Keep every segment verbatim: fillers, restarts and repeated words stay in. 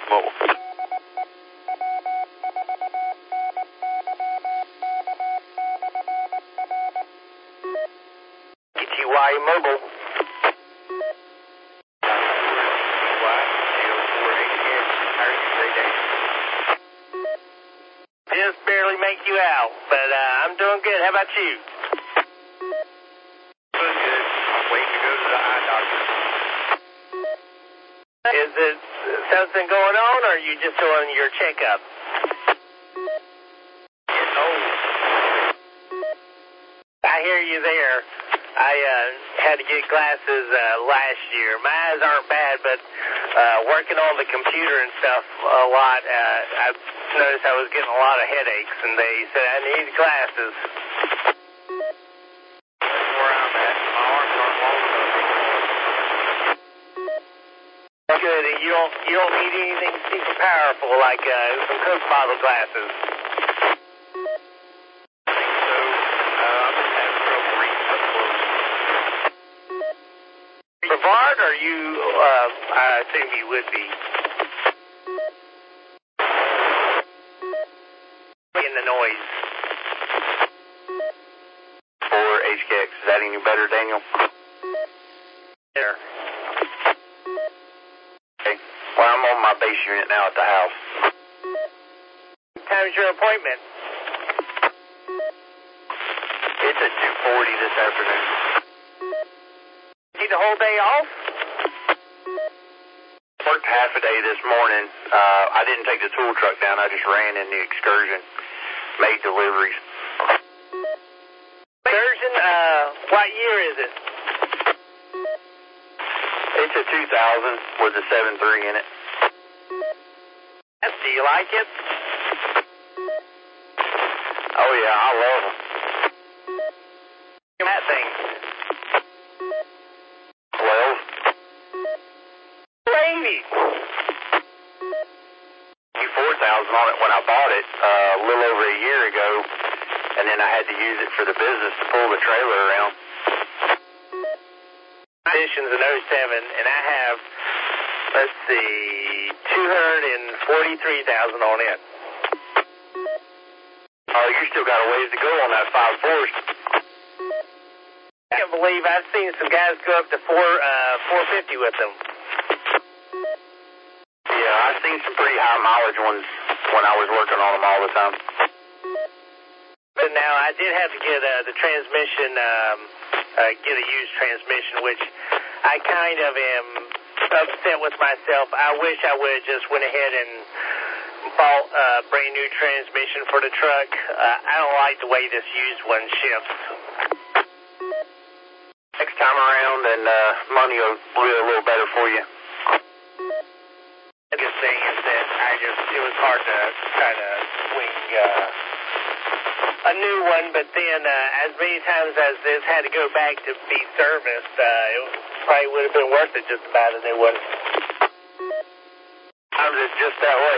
Mobile. G T Y Mobile. Just barely make you out, but uh, I'm doing good. How about you? Doing good. I'm waiting to go to the eye doctor. Is it something going on, or are you just doing your checkup? Oh. I hear you there. I uh, had to get glasses uh, last year. My eyes aren't bad, but uh, working on the computer and stuff a lot, uh, I noticed I was getting a lot of headaches, and they said I need glasses. That's where I'm at. My arms aren't long enough. Good. And you don't you don't need anything super powerful like uh, some Coke bottle glasses. I think so. Uh, I'm just having trouble reading up close. Brevard, or you? Uh, I assume you would be. In the noise. For H K X, is that any better, Daniel? There. Okay. Well, I'm on my base unit now at the house. What time's your appointment? It's at two forty this afternoon. Need the whole day off? Worked half a day this morning. Uh, I didn't take the tool truck down. I just ran in the excursion. Made deliveries. Excursion, uh, what year is it? It's a two thousand with a seven three in it. Do you like it? Oh, yeah, I love them. That thing. twelve. Lady. four thousand on it when I bought it uh, a little over a year ago, and then I had to use it for the business to pull the trailer around. Editions in oh seven, and I have, let's see, two hundred forty-three thousand on it. Oh, you still got a ways to go on that five fours. I can't believe I've seen some guys go up to four, uh, four fifty with them. Yeah, I've seen some pretty high mileage ones when I was working on them all the time. But now I did have to get uh, the transmission, um, uh, get a used transmission, which I kind of am upset with myself. I wish I would have just went ahead and bought a brand new transmission for the truck. Uh, I don't like the way this used one shifts. Next time around, and uh, money will be a little better for you. The good thing is that I just, it was hard to try to swing uh, a new one, but then uh, as many times as this had to go back to be serviced, uh, it probably would have been worth it just about a new one. Sometimes it's just that way.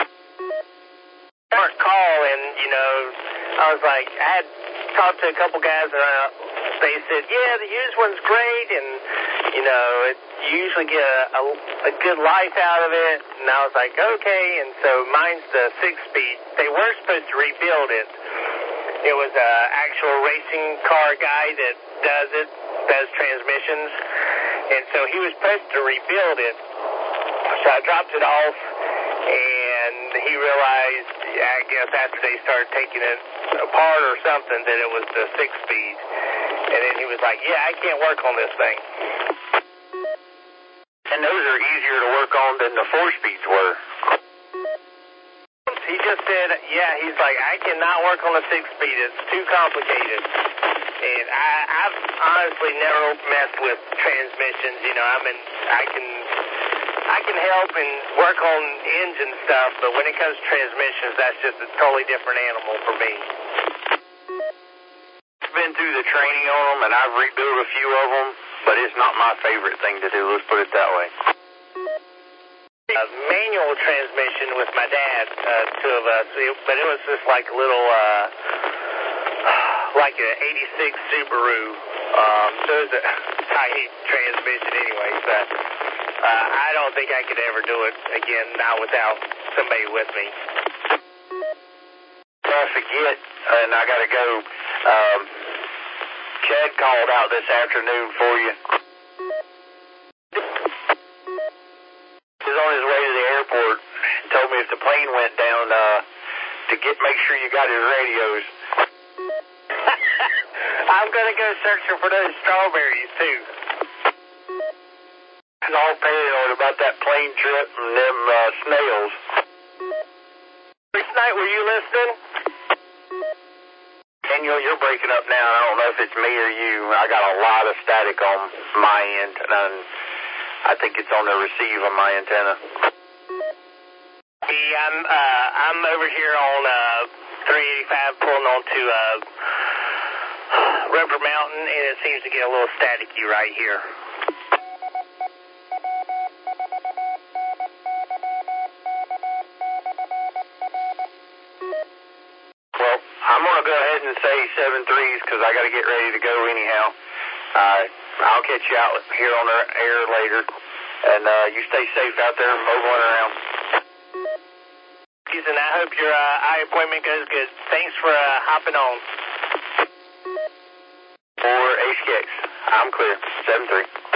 Mark call, and, you know, I was like, I had talked to a couple guys, and uh, they said, yeah, the used one's great, and, you know, it, you usually get a, a, a good life out of it. And I was like, okay, and so mine's the six-speed. They were supposed to rebuild it. It was an actual racing car guy that does it, does transmissions, and so he was supposed to rebuild it. So I dropped it off, and he realized, I guess after they started taking it apart or something, that it was the six-speed. And then he was like, yeah, I can't work on this thing. And those are easier to work on than the four-speeds were. He just said, yeah, he's like, I cannot work on the six-speed. It's too complicated. And I, I've honestly never messed with transmissions. You know, I mean, I can... I can help and work on engine stuff, but when it comes to transmissions, that's just a totally different animal for me. I've been through the training on them, and I've rebuilt a few of them, but it's not my favorite thing to do, let's put it that way. A manual transmission with my dad, uh, two of us, but it was just like a little, uh, like an eighty-six Subaru, um, so it was a tight transmission anyway, but uh, I don't think I could ever do it again, not without somebody with me. I forget, and I got to go. Um, Chad called out this afternoon for you. He was on his way to the airport and told me if the plane went down, uh, to get make sure you got his radios. I'm going to go searching for those strawberries, too. He's all paranoid about that plane trip and them uh, snails. Which night were you listening? Daniel, you're breaking up now. I don't know if it's me or you. I got a lot of static on my end, and I'm, I think it's on the receive on my antenna. Me, I'm uh, I'm over here on uh, three eighty-five pulling onto uh, Rubber Mountain, and it seems to get a little staticky right here. Well, I'm going to go ahead and say seven threes because I got to get ready to go anyhow. Uh, I'll catch you out here on the air later, and uh, you stay safe out there mobiling around. And I hope your uh, eye appointment goes good. Thanks for uh, hopping on. For H K X, I'm clear. seven three.